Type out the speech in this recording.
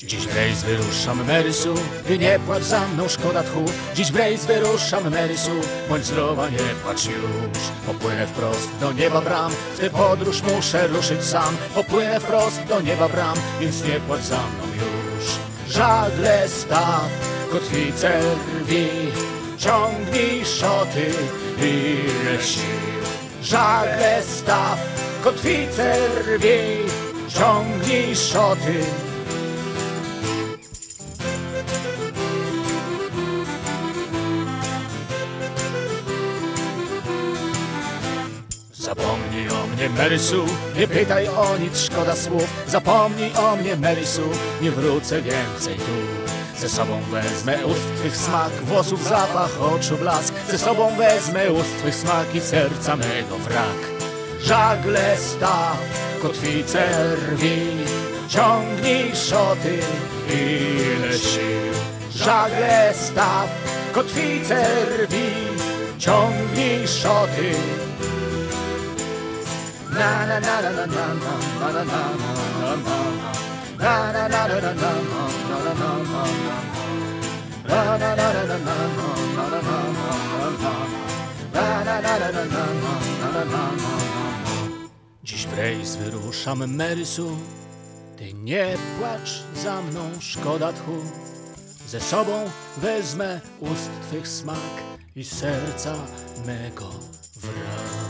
Dziś w rejs wyruszam Marysu, ty nie płacz za mną, szkoda tchu. Dziś w rejs wyruszam Marysu, bądź zdrowa, nie płacz już. Popłynę wprost do nieba bram, w tę podróż muszę ruszyć sam. Popłynę wprost do nieba bram, więc nie płacz za mną już. Żagle staw, kotwice rwi, ciągnij szoty, ile sił. Żagle staw, kotwice rwi, ciągnij szoty. Zapomnij o mnie, Marysu, nie pytaj o nic, szkoda słów. Zapomnij o mnie, Marysu, nie wrócę więcej tu. Ze sobą wezmę ust twych smak, włosów zapach, oczu blask. Ze sobą wezmę ust twych smak i serca mego wrak. Żagle staw, kotwice rwi, ciągnij szoty, ile sił. Żagle staw, kotwice rwi, ciągnij szoty. Na na na na na na na na na na na na na na na. Dziś w rejs wyruszam, Marysu, ty nie płacz za mną, szkoda tchu. Ze sobą wezmę ust twych smak i serca mego wrak.